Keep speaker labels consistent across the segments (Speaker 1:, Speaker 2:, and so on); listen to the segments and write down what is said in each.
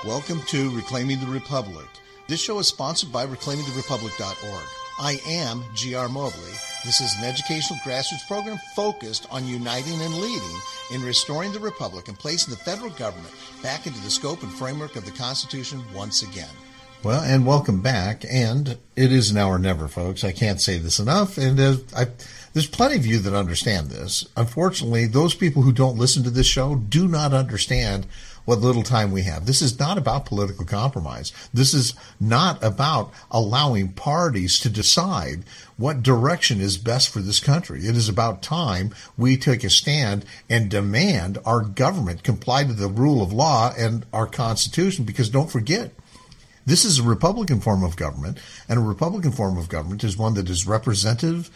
Speaker 1: Welcome to Reclaiming the Republic. This show is sponsored by ReclaimingTheRepublic.org. I am G.R. Mobley. This is an educational grassroots program focused on uniting and leading in restoring the Republic and placing the federal government back into the scope and framework of the Constitution once again. Well, and welcome back. And it is now or never, folks. I can't say this enough. And there's plenty of you that understand this. Unfortunately, those people who don't listen to this show do not understand what little time we have. This is not about political compromise. This is not about allowing parties to decide what direction is best for this country. It is about time we take a stand and demand our government comply to the rule of law and our Constitution, because don't forget, this is a Republican form of government, and a Republican form of government is one that is representative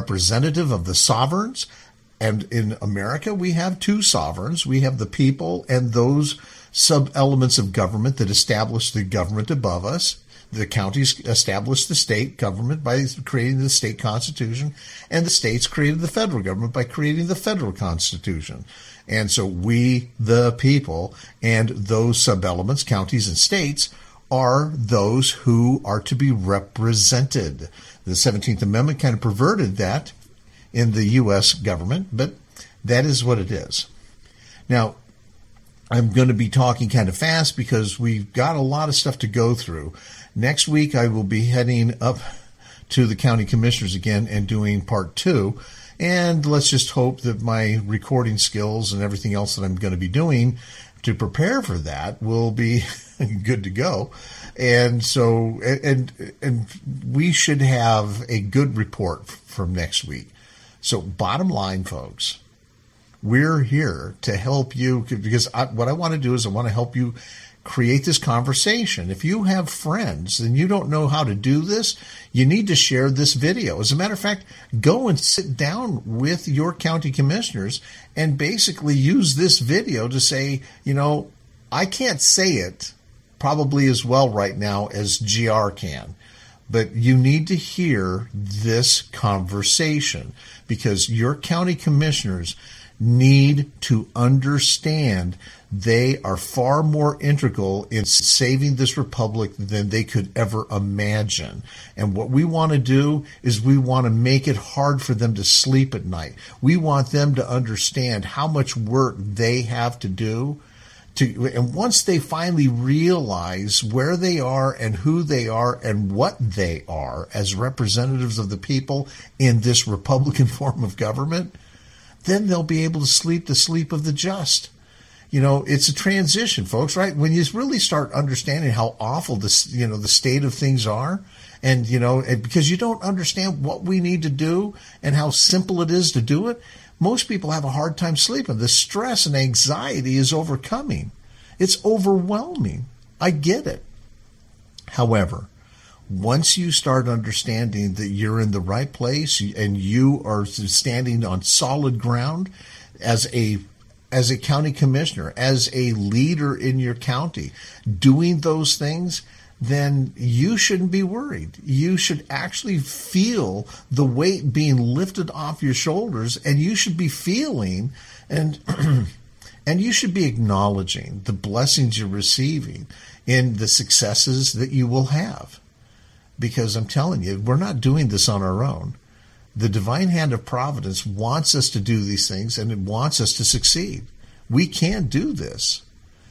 Speaker 1: of the sovereigns. And in America, we have two sovereigns. We have the people and those sub-elements of government that establish the government above us. The counties established the state government by creating the state constitution, and the states created the federal government by creating the federal constitution. And so we, the people, and those sub-elements, counties and states, are those who are to be represented. The 17th Amendment kind of perverted that in the U.S. government, but that is what it is. Now, I'm going to be talking kind of fast because we've got a lot of stuff to go through. Next week, I will be heading up to the county commissioners again and doing part 2. And let's just hope that my recording skills and everything else that I'm going to be doing to prepare for that will be good to go. And so, and we should have a good report from next week. So bottom line, folks, we're here to help you, because what I want to do is I want to help you create this conversation. If you have friends and you don't know how to do this, you need to share this video. As a matter of fact, go and sit down with your county commissioners and basically use this video to say, you know, I can't say it probably as well right now as GR can, but you need to hear this conversation, because your county commissioners need to understand they are far more integral in saving this republic than they could ever imagine. And what we want to do is we want to make it hard for them to sleep at night. We want them to understand how much work they have to do. And once they finally realize where they are and who they are and what they are as representatives of the people in this Republican form of government, then they'll be able to sleep the sleep of the just. You know, it's a transition, folks, right? When you really start understanding how awful this, you know, the state of things are, and, you know, because you don't understand what we need to do and how simple it is to do it, most people have a hard time sleeping. The stress and anxiety is overcoming. It's overwhelming. I get it. However, once you start understanding that you're in the right place and you are standing on solid ground as a county commissioner, as a leader in your county, doing those things, then you shouldn't be worried. You should actually feel the weight being lifted off your shoulders, and you should be feeling and and you should be acknowledging the blessings you're receiving in the successes that you will have. Because I'm telling you, we're not doing this on our own. The divine hand of providence wants us to do these things, and it wants us to succeed. We can do this.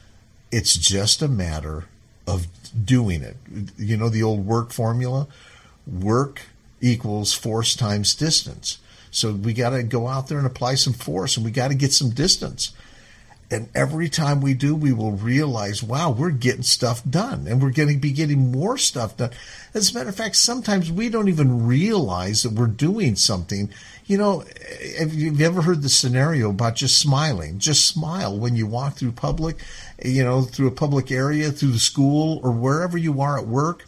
Speaker 1: It's just a matter of doing it. You know the old work formula? Work equals force times distance. So we got to go out there and apply some force, and we got to get some distance. And every time we do, we will realize, wow, we're getting stuff done, and we're going to be getting more stuff done. As a matter of fact, sometimes we don't even realize that we're doing something. You know, have you ever heard the scenario about just smiling? Just smile when you walk through public, you know, through a public area, through the school, or wherever you are at work.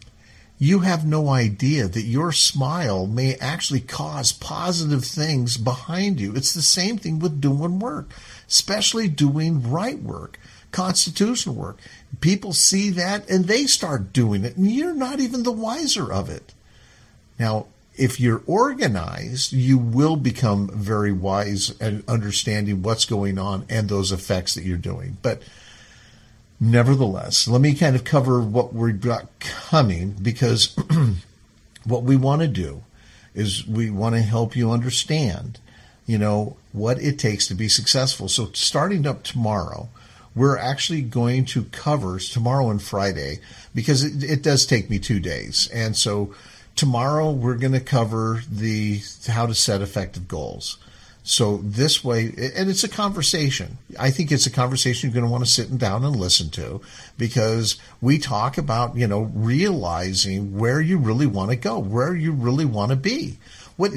Speaker 1: You have no idea that your smile may actually cause positive things behind you. It's the same thing with doing work, especially doing right work, constitutional work. People see that and they start doing it, and you're not even the wiser of it. Now, if you're organized, you will become very wise and understanding what's going on and those effects that you're doing. But Nevertheless, let me kind of cover what we've got coming, because what we want to do is we want to help you understand, what it takes to be successful. So starting up tomorrow, we're actually going to cover tomorrow and Friday, because it does take me 2 days. And so tomorrow we're going to cover how to set effective goals. So this way, and it's a conversation. I think it's a conversation you're going to want to sit down and listen to, because we talk about, realizing where you really want to go, where you really want to be. What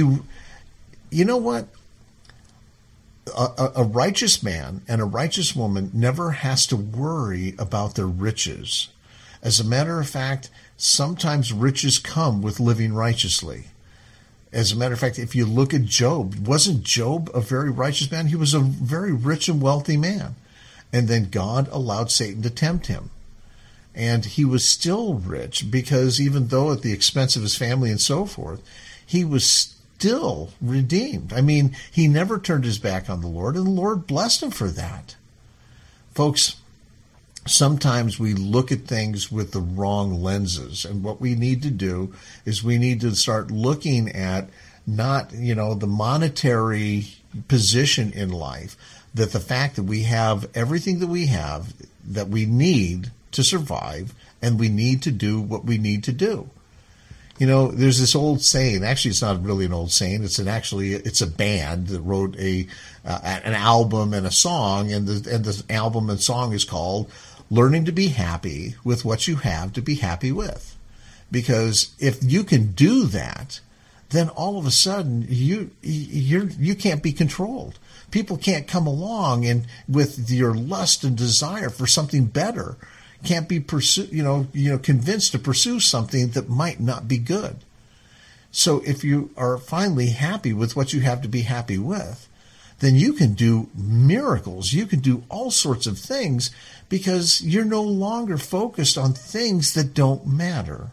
Speaker 1: a righteous man and a righteous woman never has to worry about their riches. As a matter of fact, sometimes riches come with living righteously. As a matter of fact, if you look at Job, wasn't Job a very righteous man? He was a very rich and wealthy man. And then God allowed Satan to tempt him. And he was still rich, because even though at the expense of his family and so forth, he was still redeemed. I mean, he never turned his back on the Lord, and the Lord blessed him for that. Folks, sometimes we look at things with the wrong lenses, and what we need to do is we need to start looking at not, the monetary position in life, that the fact that we have everything that we have that we need to survive, and we need to do what we need to do. There's this old saying. Actually, it's not really an old saying. It's a band that wrote an album and a song, and the album and song is called "Learning to Be Happy with What You Have to Be Happy With." Because if you can do that, then all of a sudden you can't be controlled. People can't come along and with your lust and desire for something better. Can't be convinced to pursue something that might not be good. So if you are finally happy with what you have to be happy with, then you can do miracles. You can do all sorts of things, because you're no longer focused on things that don't matter.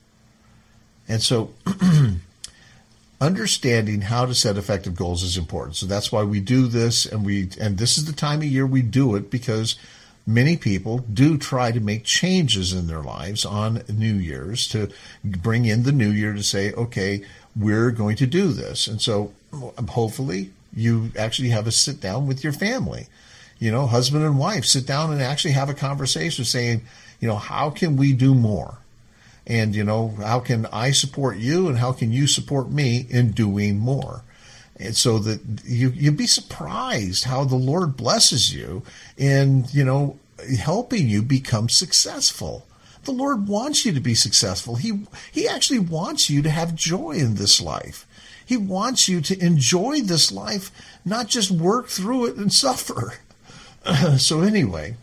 Speaker 1: And so understanding how to set effective goals is important. So that's why we do this, and this is the time of year we do it, because many people do try to make changes in their lives on New Year's, to bring in the new year to say, okay, we're going to do this. And so hopefully you actually have a sit down with your family, husband and wife, sit down and actually have a conversation saying, how can we do more? And, how can I support you, and how can you support me in doing more? And so that you'd be surprised how the Lord blesses you in, helping you become successful. The Lord wants you to be successful. He actually wants you to have joy in this life. He wants you to enjoy this life, not just work through it and suffer. So anyway,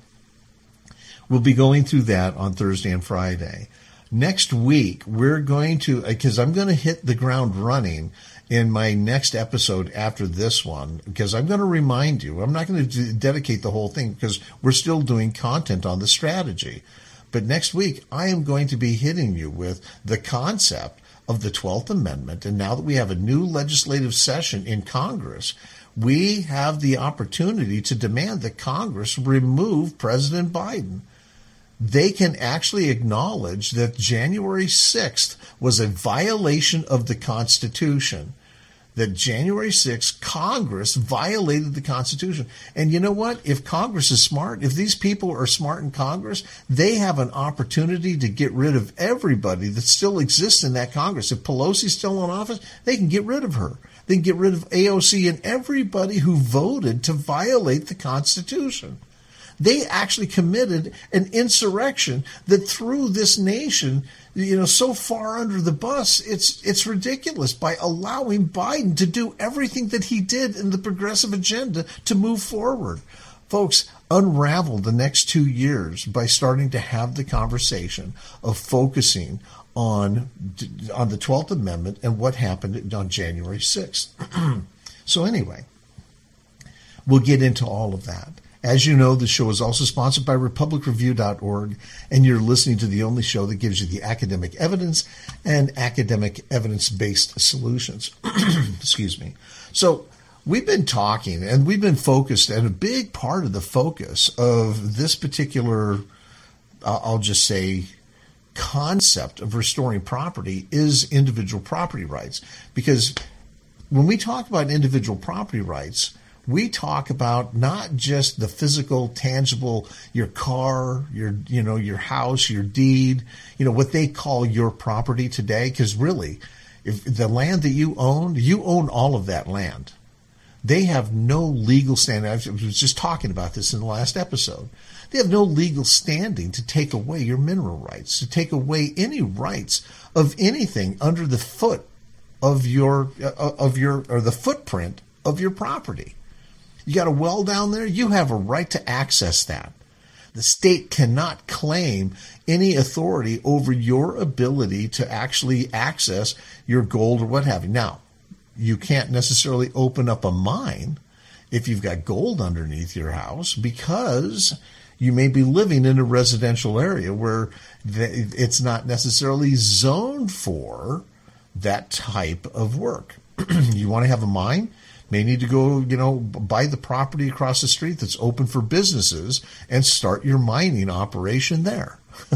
Speaker 1: we'll be going through that on Thursday and Friday. Next week, we're going to, because I'm going to hit the ground running in my next episode after this one, because I'm going to remind you, I'm not going to dedicate the whole thing, because we're still doing content on the strategy. But next week, I am going to be hitting you with the concept of the 12th Amendment. And now that we have a new legislative session in Congress, we have the opportunity to demand that Congress remove President Biden. They can actually acknowledge that January 6th was a violation of the Constitution. That January 6th, Congress violated the Constitution. And you know what? If Congress is smart, if these people are smart in Congress, they have an opportunity to get rid of everybody that still exists in that Congress. If Pelosi's still in office, they can get rid of her. They can get rid of AOC and everybody who voted to violate the Constitution. They actually committed an insurrection that threw this nation, so far under the bus, it's ridiculous, by allowing Biden to do everything that he did in the progressive agenda to move forward. Folks, unravel the next 2 years by starting to have the conversation of focusing on the 12th Amendment and what happened on January 6th. So anyway, we'll get into all of that. As you know, the show is also sponsored by RepublicReview.org, and you're listening to the only show that gives you the academic evidence and academic evidence-based solutions. Excuse me. So we've been talking and we've been focused, and a big part of the focus of this particular, I'll just say, concept of restoring property is individual property rights. Because when we talk about individual property rights, we talk about not just the physical, tangible, your car, your house, your deed, what they call your property today. Because really, if the land that you own all of that land. They have no legal standing. I was just talking about this in the last episode. They have no legal standing to take away your mineral rights, to take away any rights of anything under the foot of your or the footprint of your property. You got a well down there, you have a right to access that. The state cannot claim any authority over your ability to actually access your gold or what have you. Now, you can't necessarily open up a mine if you've got gold underneath your house, because you may be living in a residential area where it's not necessarily zoned for that type of work. You want to have a mine? May need to go, buy the property across the street that's open for businesses and start your mining operation there.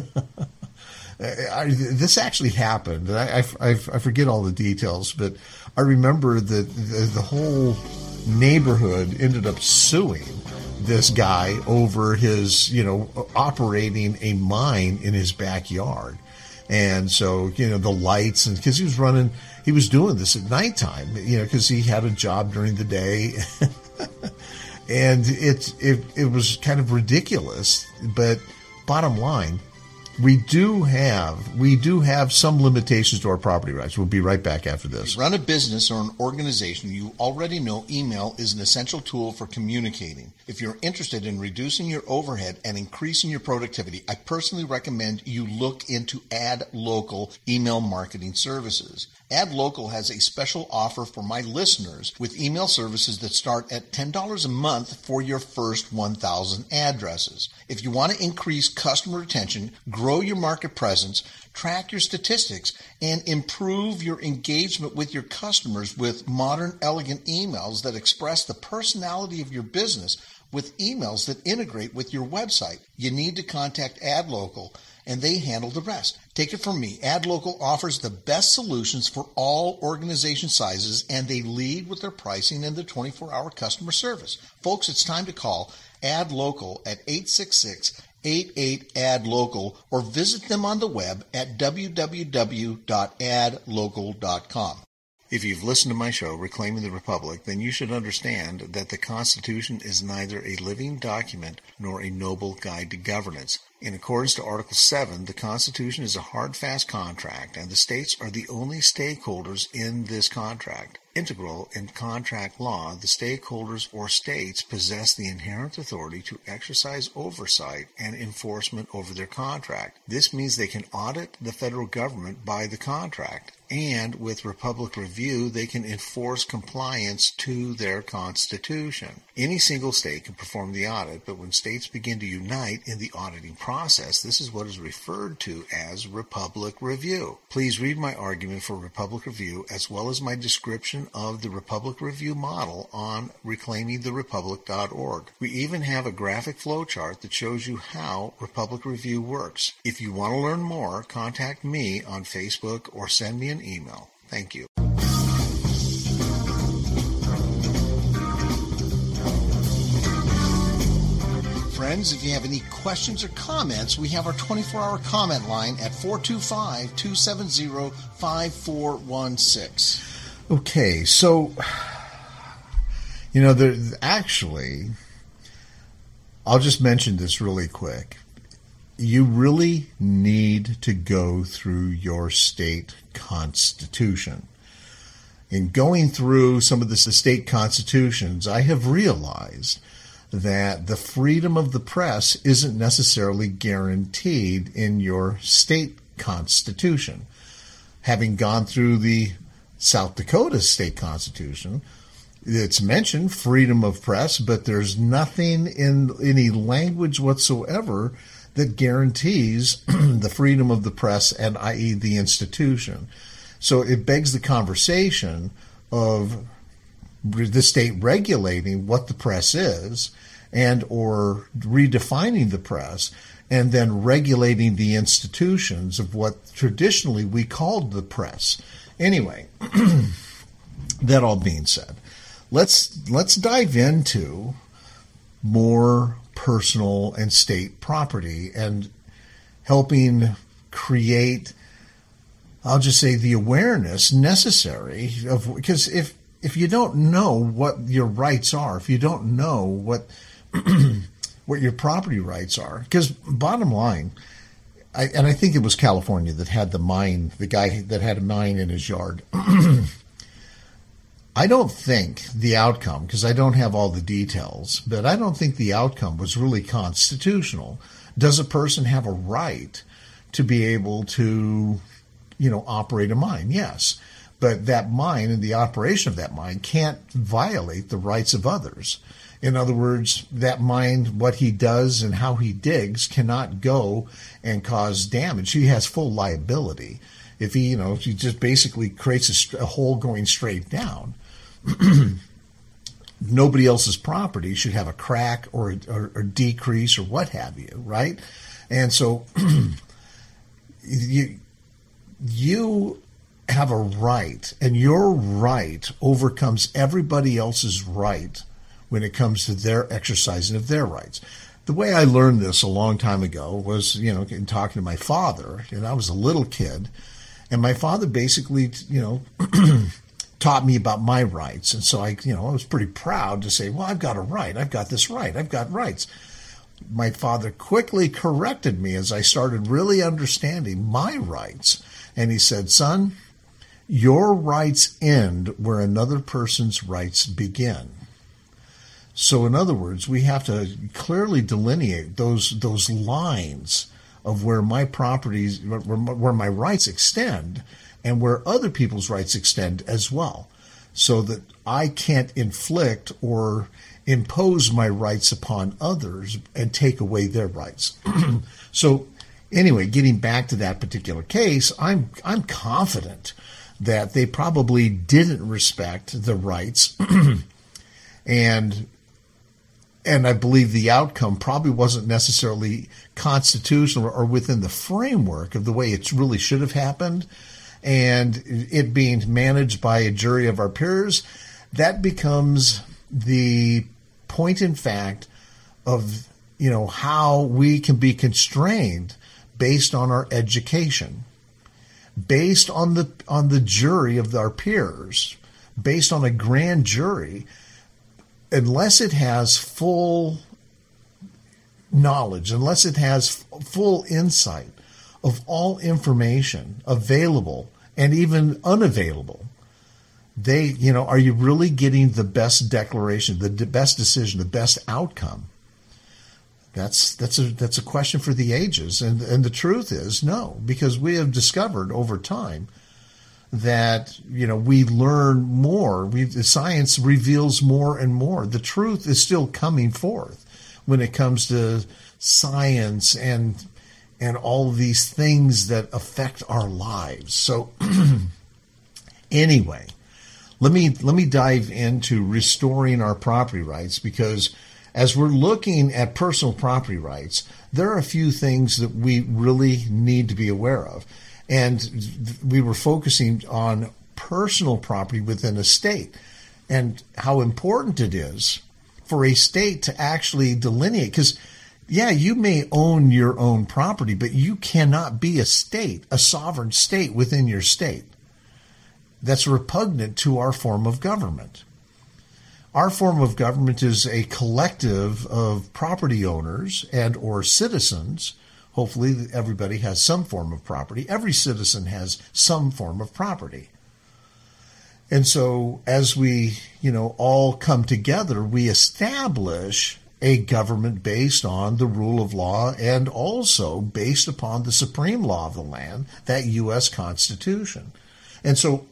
Speaker 1: This actually happened. I forget all the details, but I remember that the whole neighborhood ended up suing this guy over his, operating a mine in his backyard. And so, the lights, and because he was doing this at nighttime, because he had a job during the day. And it was kind of ridiculous. But bottom line, we do have some limitations to our property rights. We'll be right back after this.
Speaker 2: If you run a business or an organization, you already know email is an essential tool for communicating. If you're interested in reducing your overhead and increasing your productivity, I personally recommend you look into AdLocal email marketing services. AdLocal has a special offer for my listeners with email services that start at $10 a month for your first 1,000 addresses. If you want to increase customer retention, grow your market presence, track your statistics, and improve your engagement with your customers with modern, elegant emails that express the personality of your business with emails that integrate with your website, you need to contact AdLocal, and they handle the rest. Take it from me, AdLocal offers the best solutions for all organization sizes, and they lead with their pricing and their 24-hour customer service. Folks, it's time to call AdLocal at 866-88-ADLOCAL or visit them on the web at www.adlocal.com. If you've listened to my show, Reclaiming the Republic, then you should understand that the Constitution is neither a living document nor a noble guide to governance. In accordance to Article 7, the Constitution is a hard, fast contract, and the states are the only stakeholders in this contract. Integral in contract law, the stakeholders or states possess the inherent authority to exercise oversight and enforcement over their contract. This means they can audit the federal government by the contract, and with Republic Review, they can enforce compliance to their Constitution. Any single state can perform the audit, but when states begin to unite in the auditing process, this is what is referred to as Republic Review. Please read my argument for Republic Review as well as my description of the Republic Review model on reclaimingtherepublic.org. We even have a graphic flowchart that shows you how Republic Review works. If you want to learn more, contact me on Facebook or send me an email. Thank you. Friends, if you have any questions or comments, we have our 24-hour comment line at 425-270-5416.
Speaker 1: Okay, so, actually, I'll just mention this really quick. You really need to go through your state constitution. In going through some of the state constitutions, I have realized that the freedom of the press isn't necessarily guaranteed in your state constitution. Having gone through the South Dakota state constitution, it's mentioned freedom of press, but there's nothing in any language whatsoever that guarantees the freedom of the press, and i.e. the institution. So it begs the conversation of the state regulating what the press is and or redefining the press, and then regulating the institutions of what traditionally we called the press. Anyway, that all being said, let's dive into more personal and state property and helping create, I'll just say, the awareness necessary of, because if you don't know what your rights are, if you don't know what what your property rights are, because bottom line, I think it was California that had the guy that had a mine in his yard. I don't think the outcome, because I don't have all the details, but I don't think the outcome was really constitutional. Does a person have a right to be able to, operate a mine? Yes. But that mine and the operation of that mine can't violate the rights of others. In other words, that mine, what he does and how he digs, cannot go and cause damage. He has full liability. If he just basically creates a hole going straight down, nobody else's property should have a crack or decrease or what have you, right? And so you have a right, and your right overcomes everybody else's right when it comes to their exercising of their rights. The way I learned this a long time ago was, in talking to my father, and I was a little kid, and my father basically, taught me about my rights. And so I was pretty proud to say, well, I've got a right. I've got this right. I've got rights. My father quickly corrected me as I started really understanding my rights. And he said, son, your rights end where another person's rights begin. So in other words, we have to clearly delineate those lines of where my properties, where my rights extend, and where other people's rights extend as well, so that I can't inflict or impose my rights upon others and take away their rights. So anyway, getting back to that particular case, I'm confident that they probably didn't respect the rights and I believe the outcome probably wasn't necessarily constitutional or within the framework of the way it really should have happened. And it being managed by a jury of our peers, that becomes the point in fact of, how we can be constrained based on our education, based on the jury of our peers, based on a grand jury. Unless it has full knowledge, unless it has full insight of all information available and even unavailable, are you really getting the best declaration, the best decision, the best outcome? That's a question for the ages. And the truth is no, because we have discovered over time that, we learn more. Science reveals more and more. The truth is still coming forth when it comes to science and all of these things that affect our lives. So anyway, let me dive into restoring our property rights, because as we're looking at personal property rights, there are a few things that we really need to be aware of. And we were focusing on personal property within a state and how important it is for a state to actually delineate. Because, yeah, you may own your own property, but you cannot be a state, a sovereign state within your state. That's repugnant to our form of government. Our form of government is a collective of property owners and or citizens. Hopefully everybody has some form of property. Every citizen has some form of property. And so as we, all come together, we establish a government based on the rule of law and also based upon the supreme law of the land, that U.S. Constitution. And so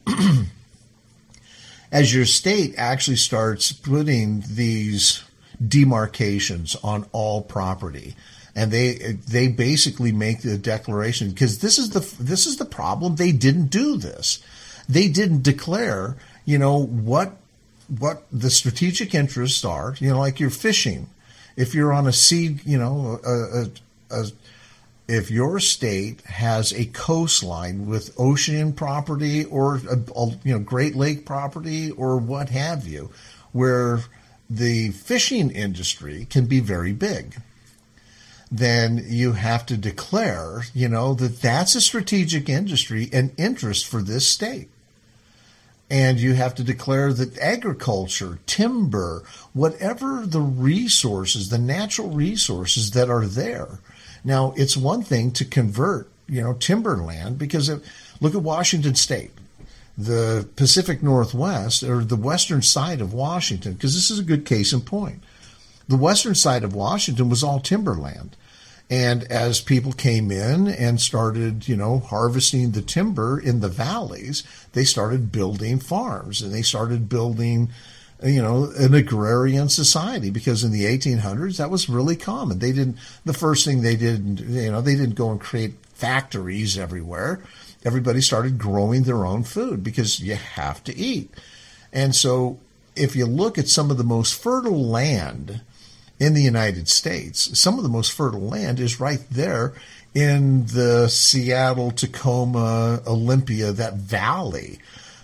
Speaker 1: as your state actually starts putting these demarcations on all property, and they basically make the declaration, because this is the problem. They didn't do this. They didn't declare, what what the strategic interests are, like you're fishing. If you're on a sea, if your state has a coastline with ocean property or a Great Lake property or what have you, where the fishing industry can be very big, then you have to declare, that that's a strategic industry and interest for this state. And you have to declare that agriculture, timber, whatever the resources, the natural resources that are there. Now, it's one thing to convert, timberland, because look at Washington State, the Pacific Northwest, or the western side of Washington, because this is a good case in point. The western side of Washington was all timberland. And as people came in and started, harvesting the timber in the valleys, they started building farms and they started building, an agrarian society, because in the 1800s, that was really common. The first thing they did, they didn't go and create factories everywhere. Everybody started growing their own food because you have to eat. And so if you look at some of the most fertile land in the United States, some of the most fertile land is right there in the Seattle, Tacoma, Olympia, that valley.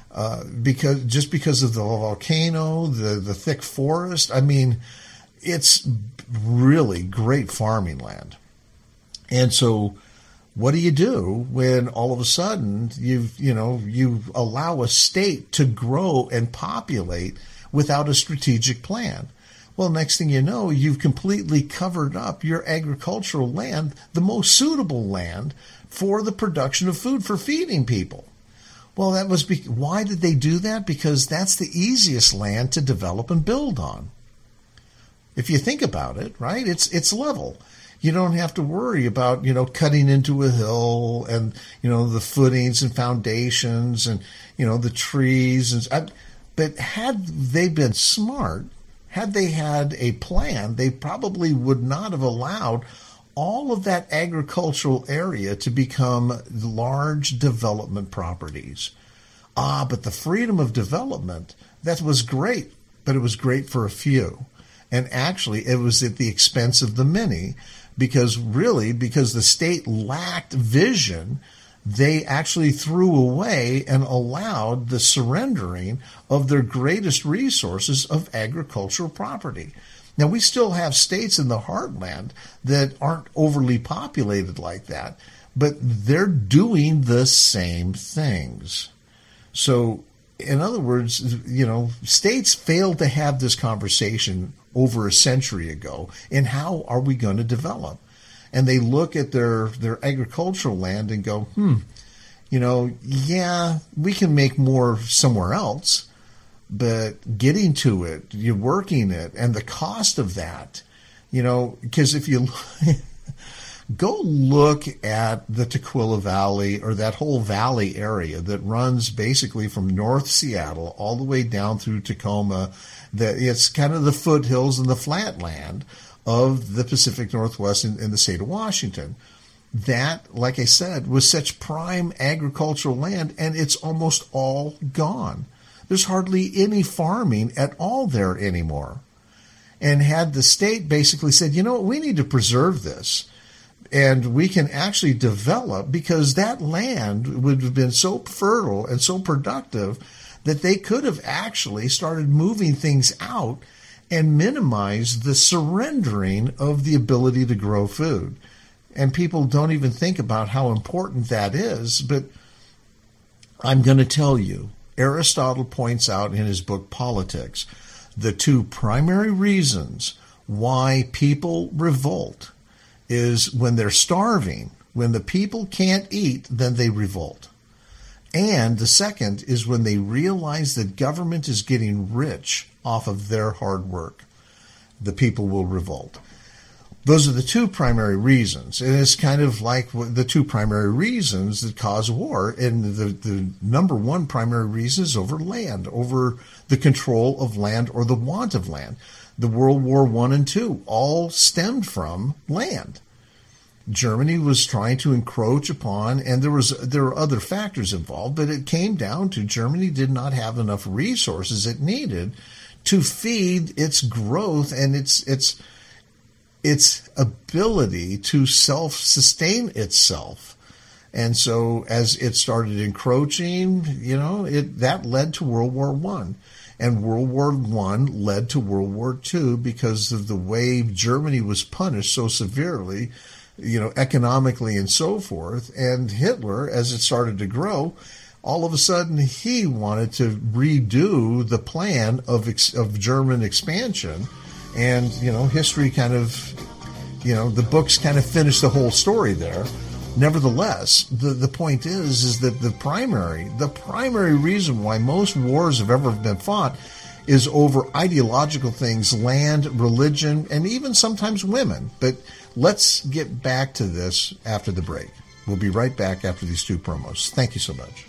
Speaker 1: Because of the volcano, the thick forest. I mean, it's really great farming land. And so what do you do when all of a sudden you allow a state to grow and populate without a strategic plan? Well, next thing you know, you've completely covered up your agricultural land, the most suitable land for the production of food for feeding people. Well, why did they do that? Because that's the easiest land to develop and build on. If you think about it, right, it's level. You don't have to worry about, cutting into a hill and, the footings and foundations and, the trees. But had they been smart, had they had a plan, they probably would not have allowed all of that agricultural area to become large development properties. But the freedom of development, that was great, but it was great for a few. And actually, it was at the expense of the many, because the state lacked vision, they actually threw away and allowed the surrendering of their greatest resources of agricultural property. Now, we still have states in the heartland that aren't overly populated like that, but they're doing the same things. So, in other words, states failed to have this conversation over a century ago in how are we going to develop. And they look at their agricultural land and go, we can make more somewhere else. But getting to it, you're working it, and the cost of that, because if you go look at the Tukwila Valley or that whole valley area that runs basically from North Seattle all the way down through Tacoma, it's kind of the foothills and the flatland of the Pacific Northwest in the state of Washington. That, like I said, was such prime agricultural land, and it's almost all gone. There's hardly any farming at all there anymore. And had the state basically said, we need to preserve this, and we can actually develop, because that land would have been so fertile and so productive that they could have actually started moving things out and minimized the surrendering of the ability to grow food. And people don't even think about how important that is, but I'm going to tell you, Aristotle points out in his book Politics the two primary reasons why people revolt is when they're starving. When the people can't eat, then they revolt. And the second is when they realize that government is getting rich off of their hard work. The people will revolt. Those are the two primary reasons. And it's kind of like the two primary reasons that cause war. And the number one primary reason is over land, over the control of land or the want of land. The World War I and II all stemmed from land. Germany was trying to encroach upon, and there were other factors involved, but it came down to Germany did not have enough resources it needed to feed its growth and its ability to self-sustain itself. And so as it started encroaching, that led to World War I. And World War I led to World War II because of the way Germany was punished so severely, economically and so forth. And Hitler, as it started to grow, all of a sudden he wanted to redo the plan of German expansion. And, history kind of, the books kind of finished the whole story there. Nevertheless, the point is that the primary reason why most wars have ever been fought is over ideological things, land, religion, and even sometimes women. But let's get back to this after the break. We'll be right back after these two promos. Thank you so much.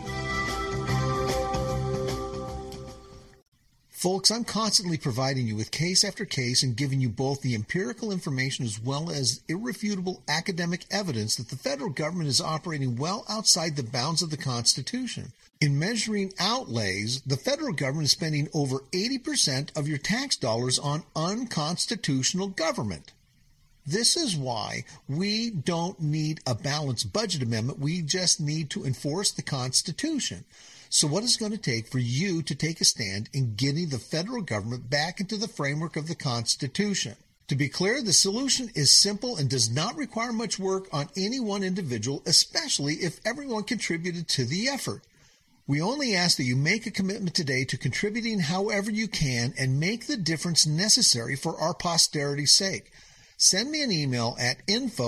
Speaker 2: Folks, I'm constantly providing you with case after case and giving you both the empirical information as well as irrefutable academic evidence that the federal government is operating well outside the bounds of the Constitution. In measuring outlays, the federal government is spending over 80% of your tax dollars on unconstitutional government. This is why we don't need a balanced budget amendment. We just need to enforce the Constitution. So what is it going to take for you to take a stand in getting the federal government back into the framework of the Constitution? To be clear, the solution is simple and does not require much work on any one individual, especially if everyone contributed to the effort. We only ask that you make a commitment today to contributing however you can and make the difference necessary for our posterity's sake. Send me an email at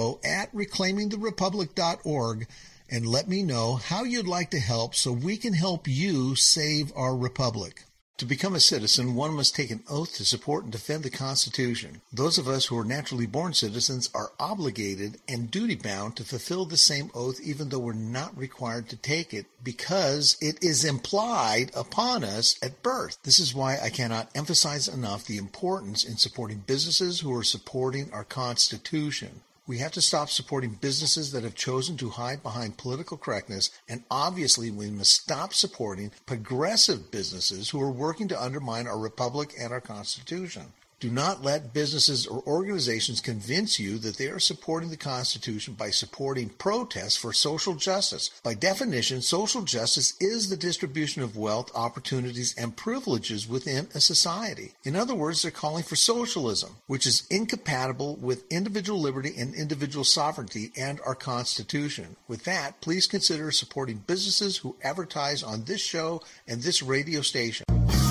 Speaker 2: info@reclaimingtherepublic.org and let me know how you'd like to help so we can help you save our republic. To become a citizen, one must take an oath to support and defend the Constitution. Those of us who are naturally born citizens are obligated and duty-bound to fulfill the same oath even though we're not required to take it because it is implied upon us at birth. This is why I cannot emphasize enough the importance in supporting businesses who are supporting our Constitution. We have to stop supporting businesses that have chosen to hide behind political correctness, and obviously we must stop supporting progressive businesses who are working to undermine our republic and our Constitution. Do not let businesses or organizations convince you that they are supporting the Constitution by supporting protests for social justice. By definition, social justice is the distribution of wealth, opportunities, and privileges within a society. In other words, they're calling for socialism, which is incompatible with individual liberty and individual sovereignty and our Constitution. With that, please consider supporting businesses who advertise on this show and this radio station.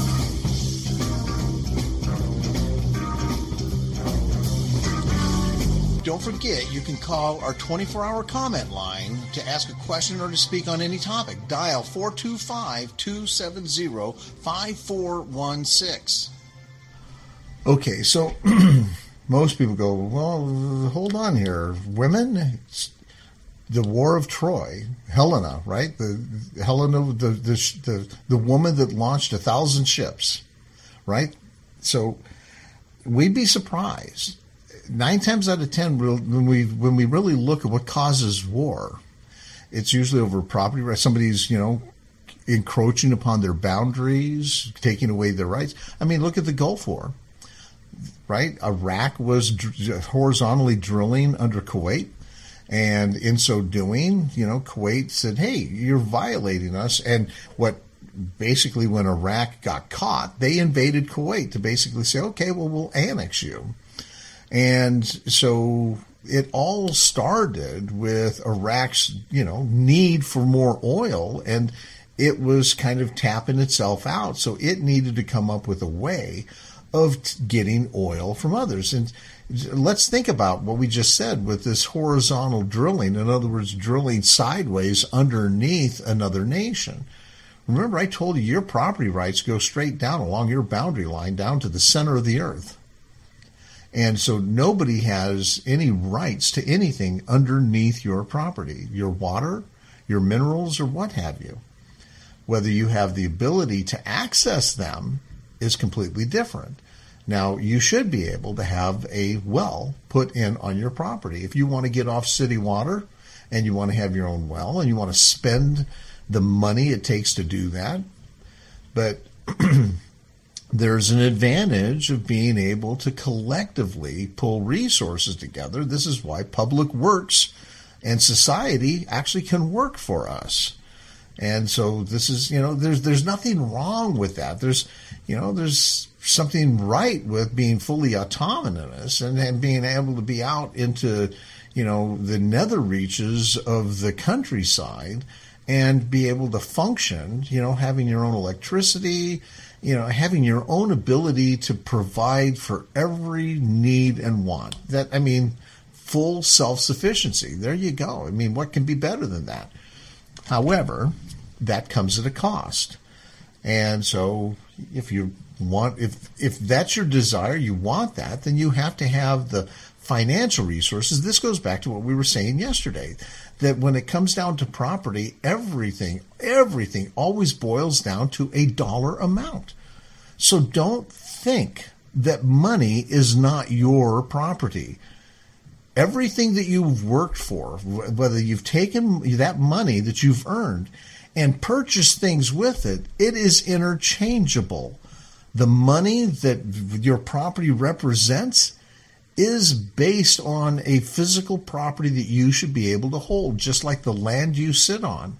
Speaker 2: Don't forget, you can call our 24-hour comment line to ask a question or to speak on any topic. Dial 425-270-5416.
Speaker 1: Okay, so most people go, well, hold on here. Women, the War of Troy, Helena, right? Helena, the woman that launched 1,000 ships, right? So we'd be surprised. 9 times out of 10, when we really look at what causes war, it's usually over property rights. Somebody's, encroaching upon their boundaries, taking away their rights. I mean, look at the Gulf War, right? Iraq was horizontally drilling under Kuwait. And in so doing, Kuwait said, hey, you're violating us. And basically when Iraq got caught, they invaded Kuwait to basically say, okay, well, we'll annex you. And so it all started with Iraq's, need for more oil, and it was kind of tapping itself out. So it needed to come up with a way of getting oil from others. And let's think about what we just said with this horizontal drilling. In other words, drilling sideways underneath another nation. Remember, I told you your property rights go straight down along your boundary line down to the center of the earth. And so nobody has any rights to anything underneath your property, your water, your minerals, or what have you. Whether you have the ability to access them is completely different. Now, you should be able to have a well put in on your property. If you want to get off city water and you want to have your own well and you want to spend the money it takes to do that, but there's an advantage of being able to collectively pull resources together. This is why public works and society actually can work for us. And so this is, there's nothing wrong with that. There's something right with being fully autonomous and being able to be out into, the nether reaches of the countryside and be able to function, having your own electricity, having your own ability to provide for every need and want. Full self-sufficiency. There you go. What can be better than that? However, that comes at a cost. And so if that's your desire, you want that, then you have to have the financial resources. This goes back to what we were saying yesterday, that when it comes down to property, everything always boils down to a dollar amount. So don't think that money is not your property. Everything that you've worked for, whether you've taken that money that you've earned and purchased things with it, it is interchangeable. The money that your property represents is based on a physical property that you should be able to hold, just like the land you sit on.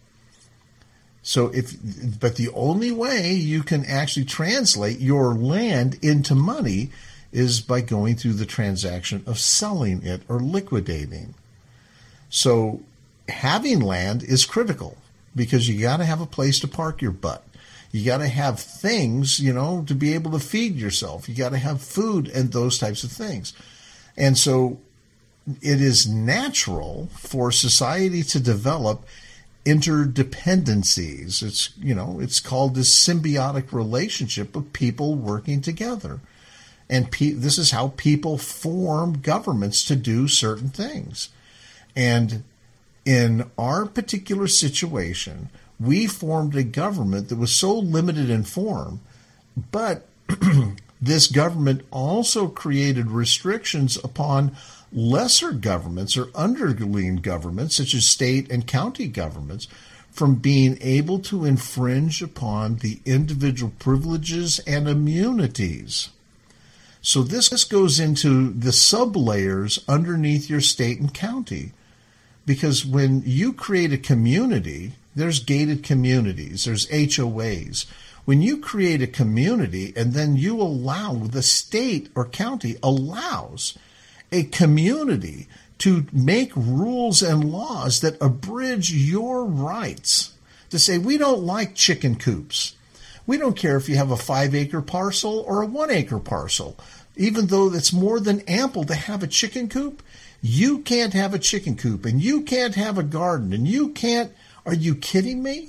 Speaker 1: But the only way you can actually translate your land into money is by going through the transaction of selling it or liquidating. So having land is critical because you got to have a place to park your butt. You got to have things, to be able to feed yourself. You got to have food and those types of things. And so it is natural for society to develop interdependencies. It's called this symbiotic relationship of people working together. And this is how people form governments to do certain things. And in our particular situation, we formed a government that was so limited in form, but this government also created restrictions upon lesser governments or underling governments, such as state and county governments, from being able to infringe upon the individual privileges and immunities. So this goes into the sublayers underneath your state and county. Because when you create a community, there's gated communities, there's HOAs. When you create a community and then you allow, the state or county allows a community to make rules and laws that abridge your rights, to say, we don't like chicken coops. We don't care if you have a 5-acre parcel or a 1-acre parcel. Even though it's more than ample to have a chicken coop, you can't have a chicken coop and you can't have a garden and you can't. Are you kidding me?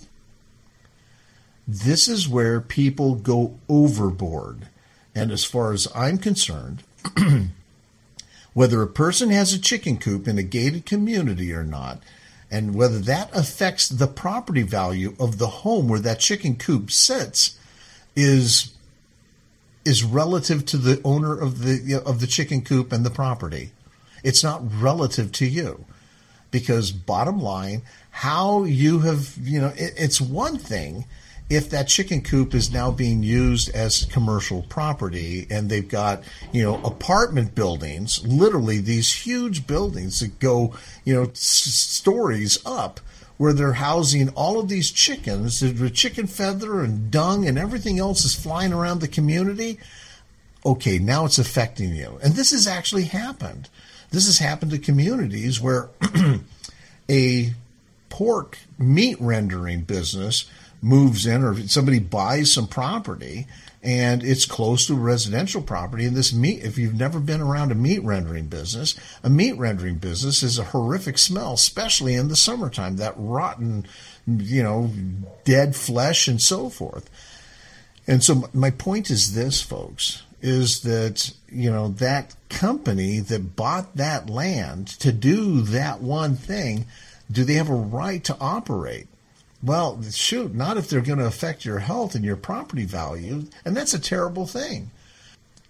Speaker 1: This is where people go overboard. And as far as I'm concerned, whether a person has a chicken coop in a gated community or not, and whether that affects the property value of the home where that chicken coop sits, is relative to the owner of the chicken coop and the property. It's not relative to you. Because bottom line, how you have, it's one thing if that chicken coop is now being used as commercial property and they've got, apartment buildings, literally these huge buildings that go, stories up, where they're housing all of these chickens, the chicken feather and dung and everything else is flying around the community. Okay, now it's affecting you. And this has actually happened. This has happened to communities where a pork meat rendering business moves in, or somebody buys some property and it's close to residential property. And this meat, if you've never been around a meat rendering business is a horrific smell, especially in the summertime, that rotten, dead flesh and so forth. And so my point is this, folks, is that, that company that bought that land to do that one thing, do they have a right to operate? Well, shoot, not if they're going to affect your health and your property value, and that's a terrible thing.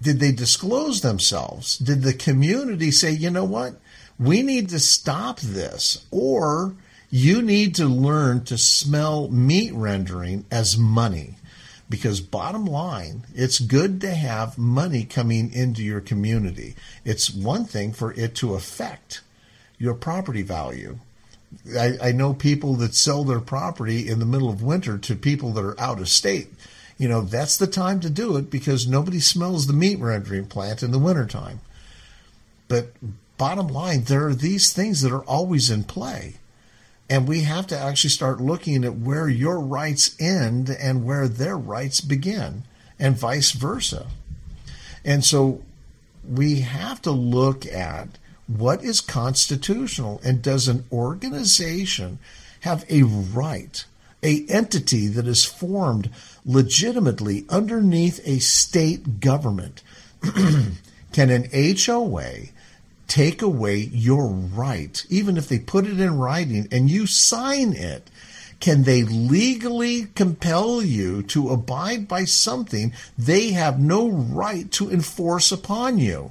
Speaker 1: Did they disclose themselves? Did the community say, you know what, we need to stop this, or you need to learn to smell meat rendering as money? Because bottom line, it's good to have money coming into your community. It's one thing for it to affect your property value. I know people that sell their property in the middle of winter to people that are out of state. You know, that's the time to do it because nobody smells the meat rendering plant in the wintertime. But bottom line, there are these things that are always in play. And we have to actually start looking at where your rights end and where their rights begin, and vice versa. And so we have to look at what is constitutional, and does an organization have a right, a entity that is formed legitimately underneath a state government? Can an HOA take away your right, even if they put it in writing and you sign it? Can they legally compel you to abide by something they have no right to enforce upon you?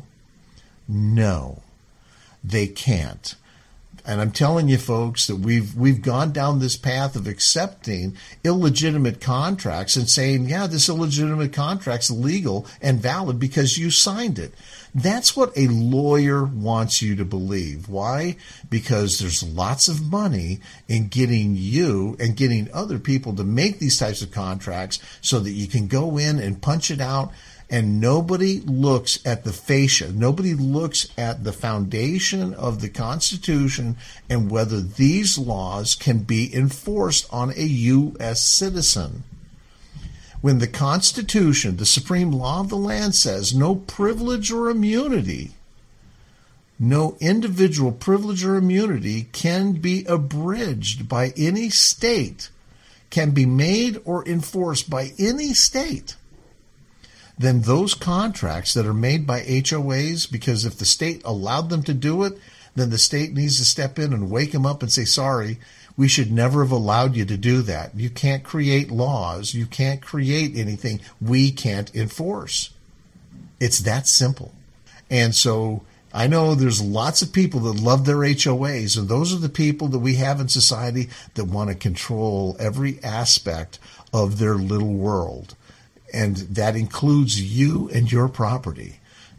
Speaker 1: No, they can't. And I'm telling you, folks, that we've gone down this path of accepting illegitimate contracts and saying, yeah, this illegitimate contract's legal and valid because you signed it. That's what a lawyer wants you to believe. Why? Because there's lots of money in getting you and getting other people to make these types of contracts so that you can go in and punch it out. And nobody looks at the fascia. Nobody looks at the foundation of the Constitution and whether these laws can be enforced on a U.S. citizen. When the Constitution, the supreme law of the land, says no privilege or immunity, no individual privilege or immunity can be abridged by any state, can be made or enforced by any state, then those contracts that are made by HOAs, because if the state allowed them to do it, then the state needs to step in and wake them up and say, sorry, we should never have allowed you to do that. You can't create laws. You can't create anything we can't enforce. It's that simple. And so I know there's lots of people that love their HOAs, and those are the people that we have in society that want to control every aspect of their little world. And that includes you and your property.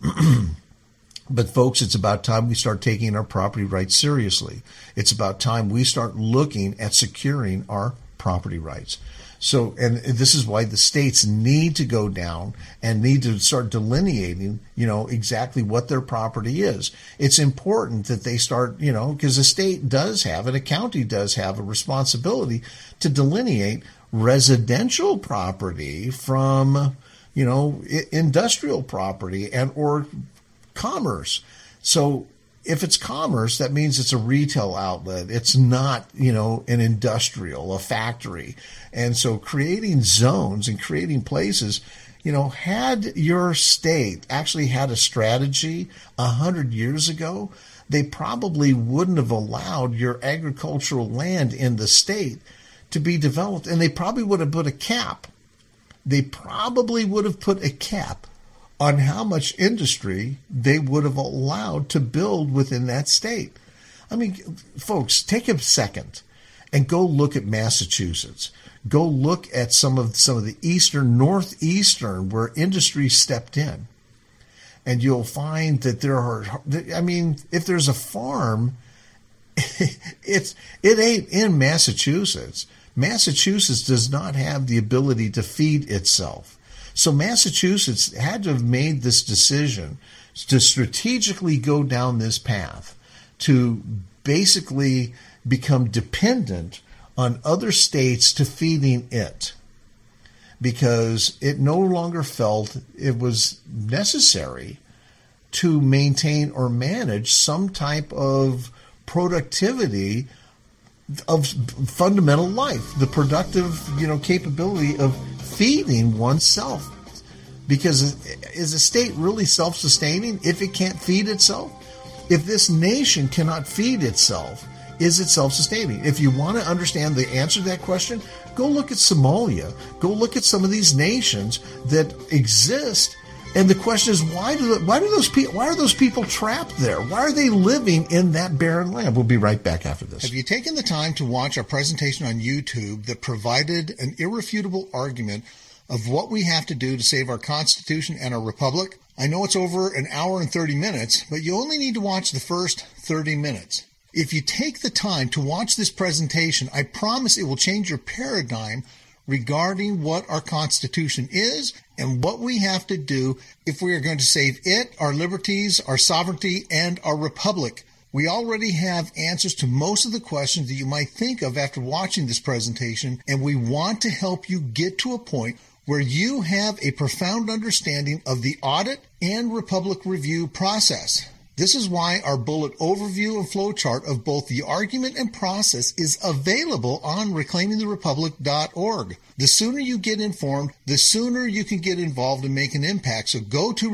Speaker 1: But folks, it's about time we start taking our property rights seriously. It's about time we start looking at securing our property rights. So, and this is why the states need to go down and need to start delineating, exactly what their property is. It's important that they start, because the state does have, and a county does have a responsibility to delineate residential property from, industrial property and or commerce. So if it's commerce, that means it's a retail outlet. It's not, an industrial, a factory. And so creating zones and creating places, had your state actually had a strategy 100 years ago, they probably wouldn't have allowed your agricultural land in the state to be developed, and they probably would have put a cap. They probably would have put a cap on how much industry they would have allowed to build within that state. I mean, folks, take a second and go look at Massachusetts. Go look at some of the northeastern, where industry stepped in. And you'll find that if there's a farm, it ain't in Massachusetts. Massachusetts does not have the ability to feed itself. So Massachusetts had to have made this decision to strategically go down this path, to basically become dependent on other states to feeding it, because it no longer felt it was necessary to maintain or manage some type of productivity of fundamental life, the productive, capability of feeding oneself. Because is a state really self-sustaining if it can't feed itself? If this nation cannot feed itself, is it self-sustaining? If you want to understand the answer to that question, go look at Somalia. Go look at some of these nations that exist And the question is, why are those people trapped there? Why are they living in that barren land? We'll be right back after this.
Speaker 2: Have you taken the time to watch our presentation on YouTube that provided an irrefutable argument of what we have to do to save our Constitution and our Republic? I know it's over an hour and 30 minutes, but you only need to watch the first 30 minutes. If you take the time to watch this presentation, I promise it will change your paradigm regarding what our Constitution is and what we have to do if we are going to save it, our liberties, our sovereignty, and our republic. We already have answers to most of the questions that you might think of after watching this presentation, and we want to help you get to a point where you have a profound understanding of the audit and republic review process. This is why our bullet overview and flowchart of both the argument and process is available on reclaimingtherepublic.org. The sooner you get informed, the sooner you can get involved and make an impact. So go to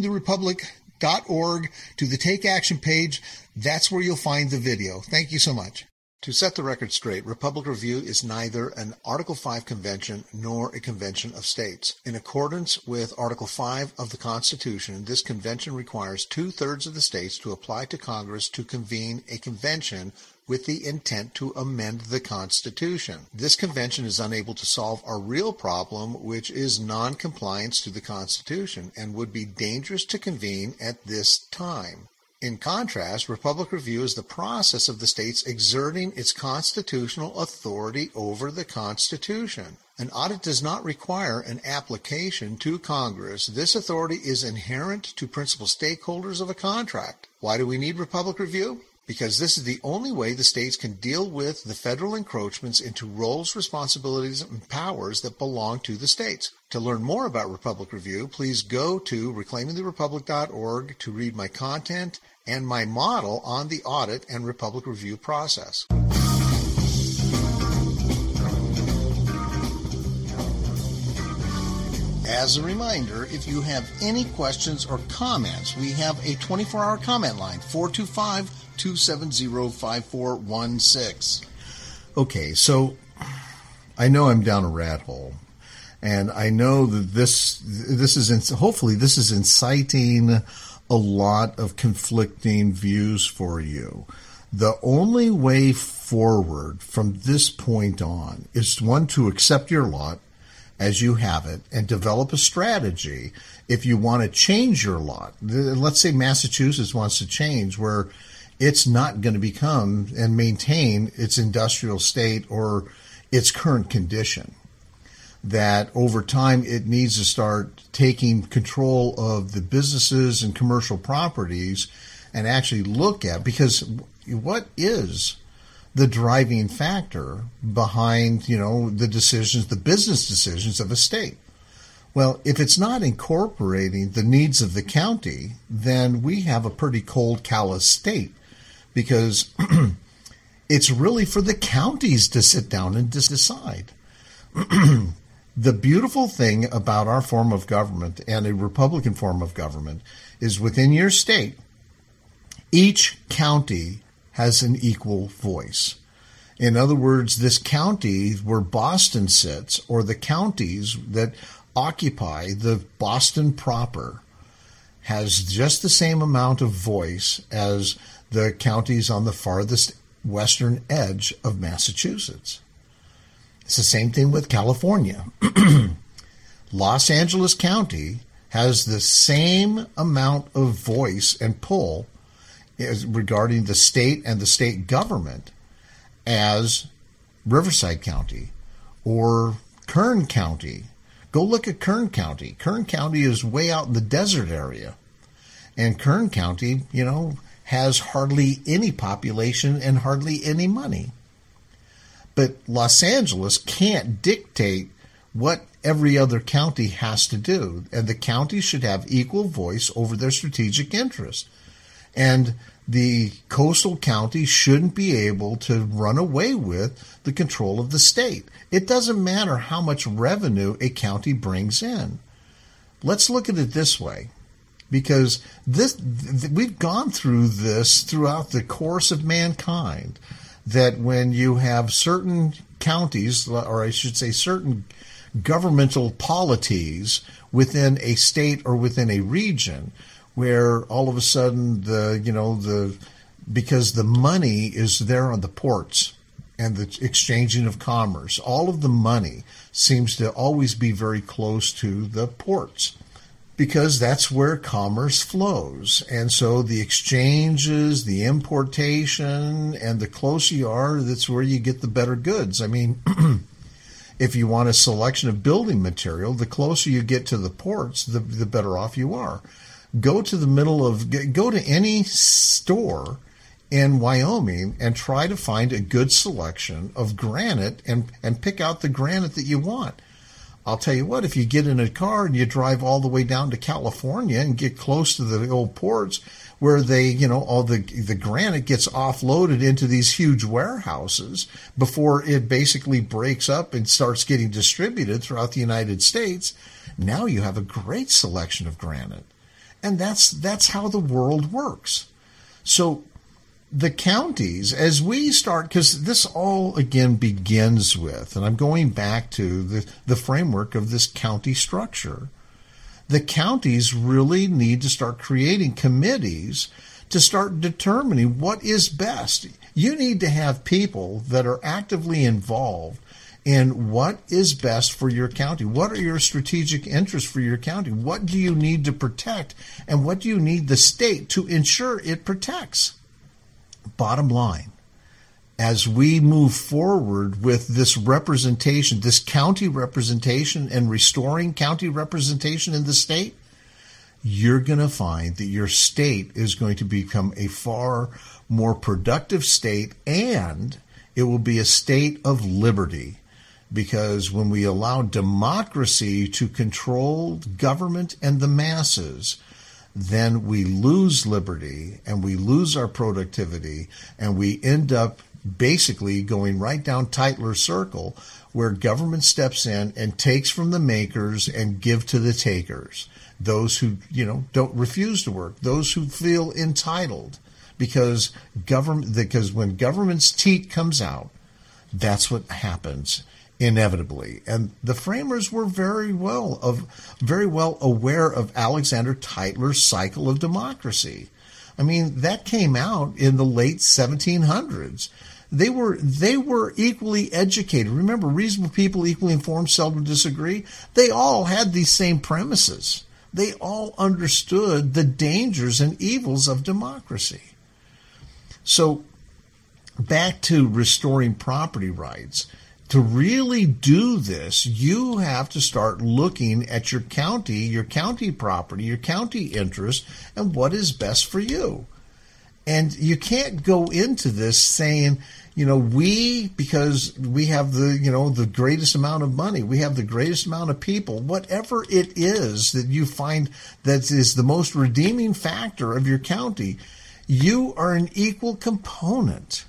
Speaker 2: reclaimingtherepublic.org to the Take Action page. That's where you'll find the video. Thank you so much. To set the record straight, Republic Review is neither an Article 5 convention nor a convention of states. In accordance with Article 5 of the Constitution, this convention requires 2/3 of the states to apply to Congress to convene a convention with the intent to amend the Constitution. This convention is unable to solve our real problem, which is non-compliance to the Constitution, and would be dangerous to convene at this time. In contrast, Republic Review is the process of the states exerting its constitutional authority over the Constitution. An audit does not require an application to Congress. This authority is inherent to principal stakeholders of a contract. Why do we need Republic Review? Because this is the only way the states can deal with the federal encroachments into roles, responsibilities, and powers that belong to the states. To learn more about Republic Review, please go to reclaimingtherepublic.org to read my content and my model on the audit and Republic Review process. As a reminder, if you have any questions or comments, we have a 24-hour comment line, 425-270-5416. Okay, so I know I'm down a rat hole, and I know that this is hopefully this is inciting a lot of conflicting views for you. The only way forward from this point on is, one, to accept your lot as you have it and develop a strategy if you want to change your lot. Let's say Massachusetts wants to change where it's not going to become and maintain its industrial state or its current condition. That over time it needs to start taking control of the businesses and commercial properties and actually look at, because what is the driving factor behind, the decisions, the business decisions of a state? Well, if it's not incorporating the needs of the county, then we have a pretty cold, callous state, because it's really for the counties to sit down and decide. The beautiful thing about our form of government and a Republican form of government is within your state, each county has an equal voice. In other words, this county where Boston sits, or the counties that occupy the Boston proper, has just the same amount of voice as the counties on the farthest western edge of Massachusetts. It's the same thing with California. Los Angeles County has the same amount of voice and pull regarding the state and the state government as Riverside County or Kern County. Go look at Kern County. Kern County is way out in the desert area. And Kern County, has hardly any population and hardly any money. But Los Angeles can't dictate what every other county has to do. And the counties should have equal voice over their strategic interests. And the coastal county shouldn't be able to run away with the control of the state. It doesn't matter how much revenue a county brings in. Let's look at it this way, because we've gone through this throughout the course of mankind, that when you have certain counties, or I should say certain
Speaker 1: governmental polities within a state or within a region where all of a sudden because the money is there on the ports and the exchanging of commerce, all of the money seems to always be very close to the ports because that's where commerce flows. And so the exchanges, the importation, and the closer you are, that's where you get the better goods. I mean, if you want a selection of building material, the closer you get to the ports, the better off you are. Go to any store in Wyoming and try to find a good selection of granite and pick out the granite that you want. I'll tell you what, if you get in a car and you drive all the way down to California and get close to the old ports where all the granite gets offloaded into these huge warehouses before it basically breaks up and starts getting distributed throughout the United States, now you have a great selection of granite. And that's how the world works. So the counties, as we start, because this all again begins with, and I'm going back to the framework of this county structure, the counties really need to start creating committees to start determining what is best. You need to have people that are actively involved in what is best for your county. What are your strategic interests for your county? What do you need to protect? And what do you need the state to ensure it protects? Bottom line, as we move forward with this representation, this county representation and restoring county representation in the state, you're going to find that your state is going to become a far more productive state, and it will be a state of liberty. Because when we allow democracy to control government and the masses, then we lose liberty and we lose our productivity, and we end up basically going right down Tytler's circle, where government steps in and takes from the makers and give to the takers. Those who, don't refuse to work, those who feel entitled, because when government's teat comes out, that's what happens inevitably. And the framers were very well aware of Alexander Tytler's cycle of democracy. I mean, that came out in the late 1700s. They were equally educated. Remember, reasonable people, equally informed, seldom disagree. They all had these same premises. They all understood the dangers and evils of democracy. So, back to restoring property rights. To really do this, you have to start looking at your county property, your county interest, and what is best for you. And you can't go into this saying, because we have the greatest amount of money, we have the greatest amount of people, whatever it is that you find that is the most redeeming factor of your county, you are an equal component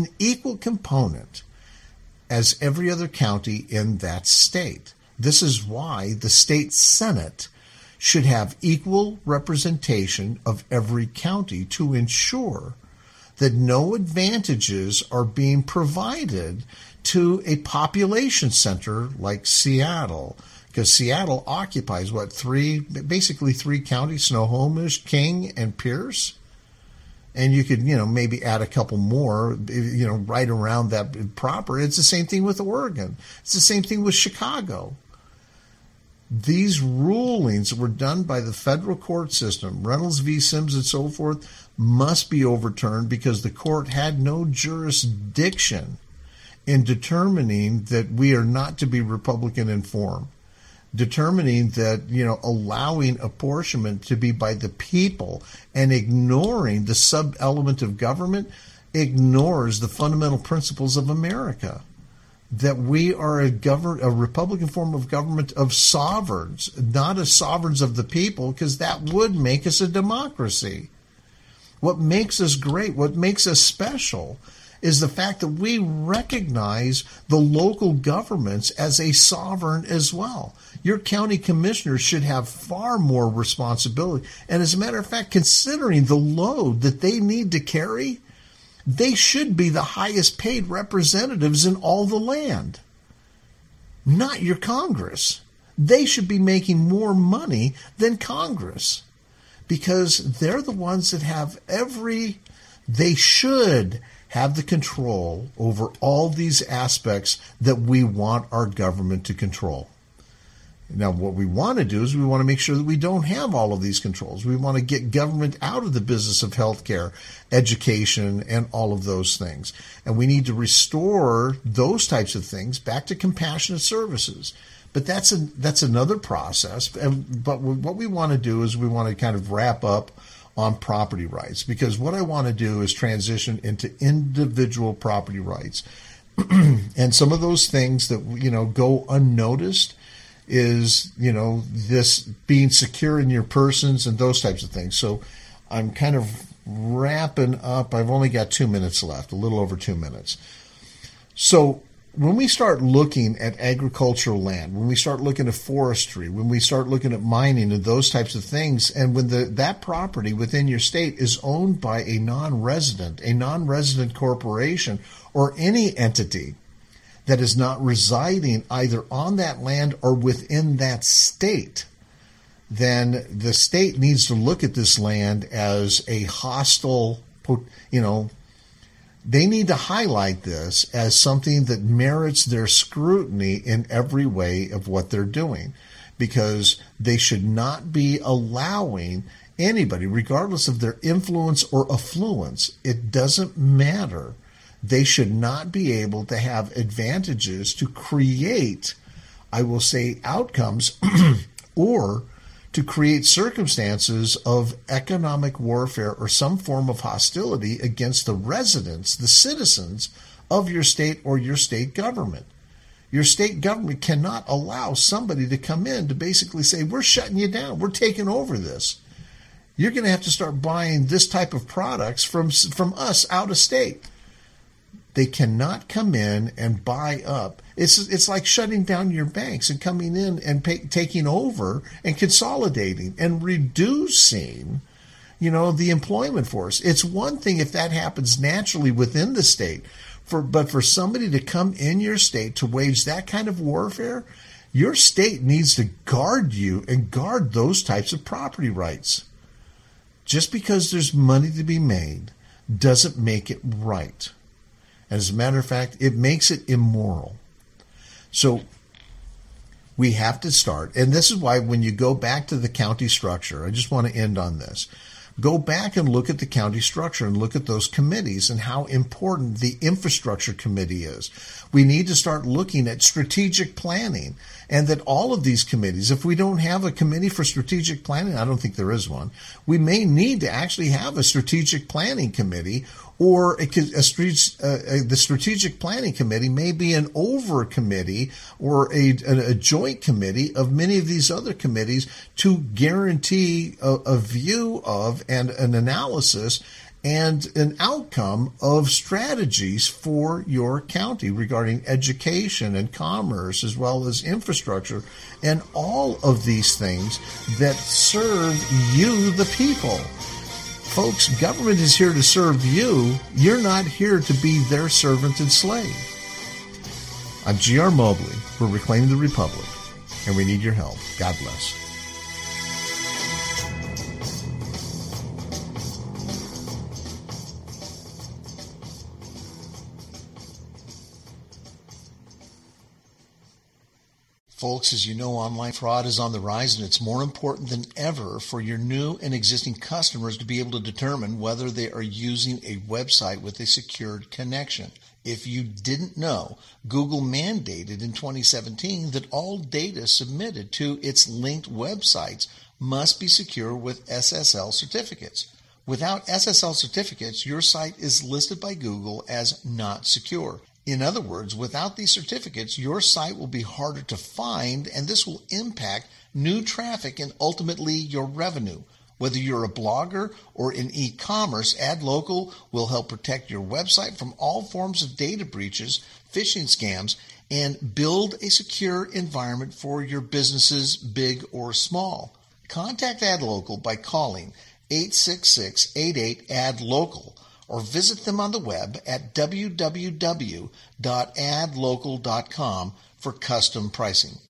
Speaker 1: as every other county in that state. This is why the state Senate should have equal representation of every county to ensure that no advantages are being provided to a population center like Seattle, because Seattle occupies basically three counties: Snohomish, King, and Pierce. And you could, maybe add a couple more, right around that proper. It's the same thing with Oregon. It's the same thing with Chicago. These rulings that were done by the federal court system, Reynolds v. Sims and so forth, must be overturned because the court had no jurisdiction in determining that we are not to be Republican in form. Determining that, allowing apportionment to be by the people and ignoring the sub-element of government ignores the fundamental principles of America. That we are a Republican form of government of sovereigns, not as sovereigns of the people, because that would make us a democracy. What makes us great, what makes us special, is the fact that we recognize the local governments as a sovereign as well. Your county commissioners should have far more responsibility. And as a matter of fact, considering the load that they need to carry, they should be the highest paid representatives in all the land. not your Congress. They should be making more money than Congress because they're the ones that have they should have the control over all these aspects that we want our government to control. Now, what we want to do is we want to make sure that we don't have all of these controls. We want to get government out of the business of healthcare, education, and all of those things. And we need to restore those types of things back to compassionate services. But that's another process. But what we want to do is we want to kind of wrap up on property rights, because what I want to do is transition into individual property rights. And some of those things that, go unnoticed is, this being secure in your persons and those types of things. So I'm kind of wrapping up. I've only got 2 minutes left, a little over 2 minutes. So when we start looking at agricultural land, when we start looking at forestry, when we start looking at mining and those types of things, and when that property within your state is owned by a non-resident corporation, or any entity that is not residing either on that land or within that state, then the state needs to look at this land as a hostile, they need to highlight this as something that merits their scrutiny in every way of what they're doing, because they should not be allowing anybody, regardless of their influence or affluence, it doesn't matter. They should not be able to have advantages to create, I will say, outcomes or to create circumstances of economic warfare or some form of hostility against the residents, the citizens of your state or your state government. Your state government cannot allow somebody to come in to basically say, we're shutting you down, we're taking over this. You're going to have to start buying this type of products from us out of state. They cannot come in and buy up. It's like shutting down your banks and coming in and taking over and consolidating and reducing, the employment force. It's one thing if that happens naturally within the state, but for somebody to come in your state to wage that kind of warfare, your state needs to guard you and guard those types of property rights. Just because there's money to be made doesn't make it right. As a matter of fact, it makes it immoral. So we have to start, and this is why when you go back to the county structure, I just want to end on this. Go back and look at the county structure and look at those committees and how important the infrastructure committee is. We need to start looking at strategic planning, and that all of these committees, if we don't have a committee for strategic planning, I don't think there is one, we may need to actually have a strategic planning committee, or the strategic planning committee may be an over committee or a joint committee of many of these other committees to guarantee a view of and an analysis and an outcome of strategies for your county regarding education and commerce, as well as infrastructure and all of these things that serve you, the people. Folks, government is here to serve you. You're not here to be their servant and slave. I'm G.R. Mobley. We're Reclaiming the Republic, and we need your help. God bless. Folks, as you know, online fraud is on the rise, and it's more important than ever for your new and existing customers to be able to determine whether they are using a website with a secured connection. If you didn't know, Google mandated in 2017 that all data submitted to its linked websites must be secure with SSL certificates. Without SSL certificates, your site is listed by Google as not secure. In other words, without these certificates, your site will be harder to find, and this will impact new traffic and ultimately your revenue. Whether you're a blogger or in e-commerce, AdLocal will help protect your website from all forms of data breaches, phishing scams, and build a secure environment for your businesses, big or small. Contact AdLocal by calling 866-88-ADLOCAL. Or visit them on the web at www.adlocal.com for custom pricing.